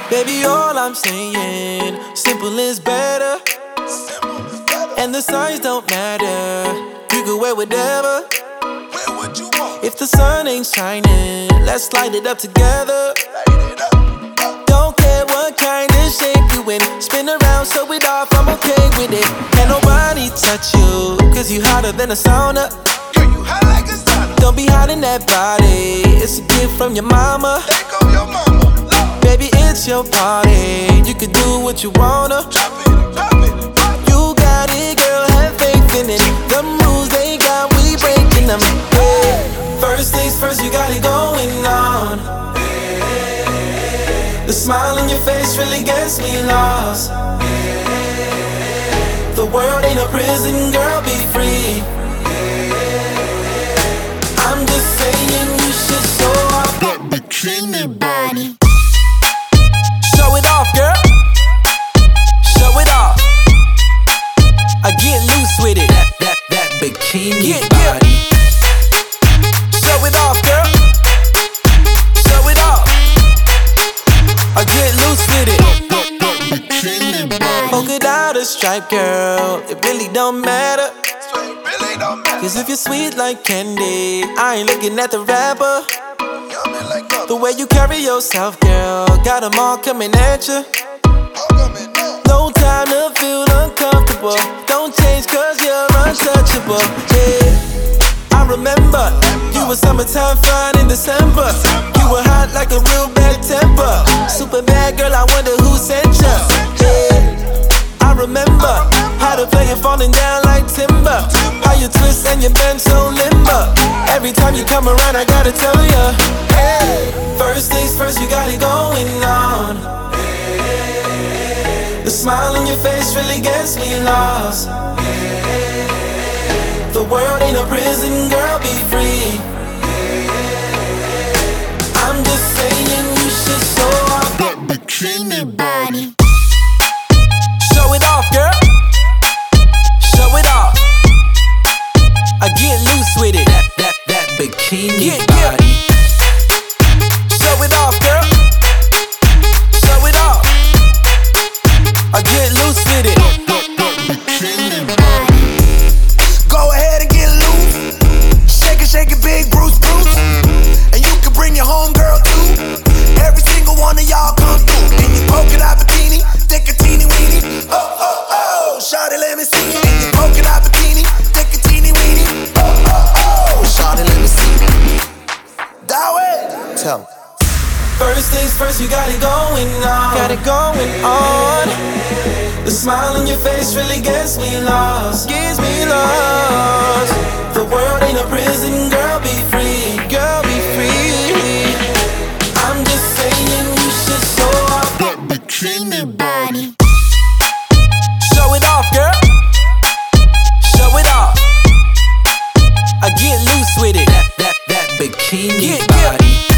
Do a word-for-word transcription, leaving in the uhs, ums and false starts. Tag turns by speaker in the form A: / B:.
A: Baby, all I'm saying, simple is better. And the signs don't matter. You can wear whatever.
B: Wear what you want.
A: If the sun ain't shining, let's light it up together.
B: Light it up.
A: Don't care what kind of shape you in. Spin around, show it off, I'm okay with it. Can't nobody touch you, cause you hotter than a sauna.
B: Girl, you hot like a sauna.
A: Don't be hiding that body, it's a gift from your mama.
B: There go your mama. Love.
A: Baby, it's your party, you can do what you wanna.
B: Drop it, drop it, drop it.
A: You got it, girl, have faith in it. The moves they got, we breaking them. Yeah. First things first, you got it going on. The smile on your face really gets me lost. The world ain't a prison, girl, be free. I'm just saying you should show off
C: that bikini body.
A: Show it off, girl. Show it off. I get loose with it. That, that, that bikini yeah, body. Yeah. Show it off, girl. Show it off. I get loose with it.
C: Bikini body.
A: Polka dot or stripe, girl. It really don't matter.
B: So it really don't matter.
A: Cause if you're sweet like candy, I ain't looking at the rapper.
B: Yummy like up.
A: The way you carry yourself, girl, got them all coming at you. No time to feel uncomfortable. Don't change cause you're untouchable. Yeah, I remember you were summertime fine in December. You were hot like a real bad temper. Super bad girl, I wonder who sent you. Yeah, I remember how to play it falling down like timber. How you twist and you bend so limber. Every time you come around, I gotta tell ya. Hey, first things first, you got it going on. The smile on your face really gets me lost. The world ain't a prison, girl, be free. I'm just saying you should show off
C: that bikini body.
A: Show it off, girl. Show it off. I get loose with it. That, that, that bikini yeah, body. Yeah. Show it off, girl. Show it off. I get loose with it.
C: Bikini body.
B: Go ahead and get loose. Shake it, shake it, big Bruce, Bruce. And you can bring your homegirl too. Every single one of y'all come through. In your polka dot bikini, take a teeny weeny. Oh, oh, oh, shawty, let me see. In your polka dot bikini, take a teeny weeny. Oh, oh, oh, shawty, let me see. Dial it. Tell me.
A: First things first, you got it going on. Got it going on. The smile on your face really gets me lost. Gets me lost. The world ain't a prison, girl, be free. Girl, be free. I'm just saying you should show off
C: that bikini body.
A: Show it off, girl. Show it off. I get loose with it. That, that, that bikini yeah, body. Yeah.